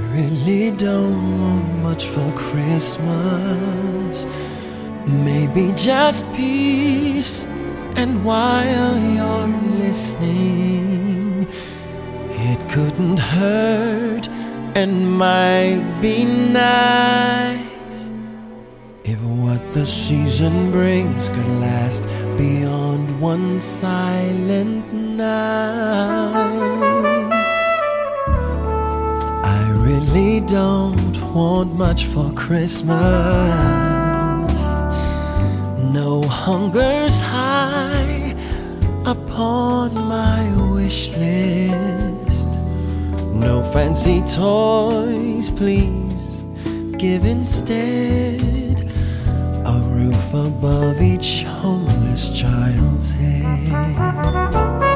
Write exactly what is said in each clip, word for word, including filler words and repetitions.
really don't want much for Christmas. Maybe just peace. And while you're listening, it couldn't hurt and might be nice if what the season brings could last beyond one silent night. I really don't want much for Christmas. No hunger's high upon my wish list. No fancy toys, please give instead a roof above each homeless child's head.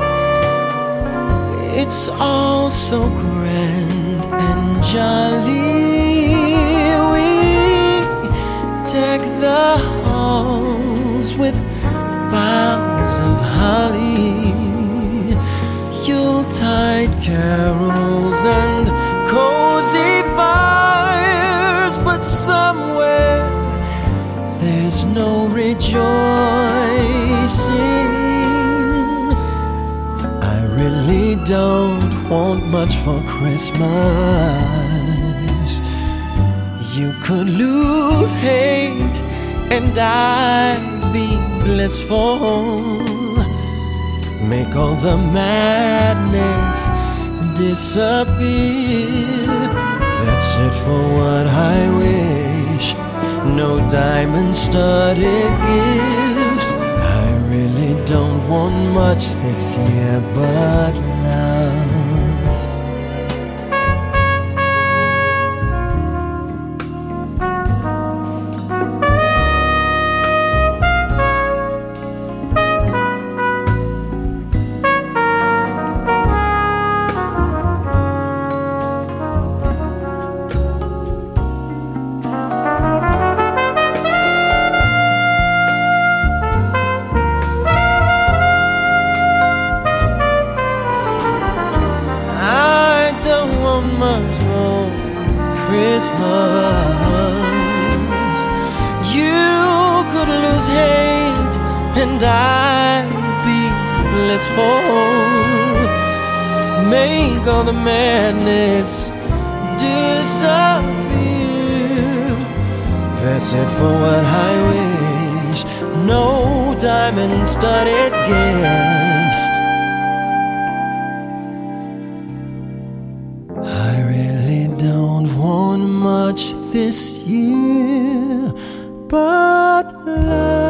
It's all so grand and jolly. We deck the halls with boughs of holly, Yuletide carols and cozy fires, but somewhere there's no rejoicing. I really don't want much for Christmas. You could lose hate and I'd be blissful. Make all the madness disappear. That's it for what I wish. No diamond-studded gifts. I really don't want much this year but love. Much more Christmas. You could lose hate and I'd be blissful. Make all the madness disappear. That's it for what I wish. No diamond-studded gifts. I really don't want much this year but love.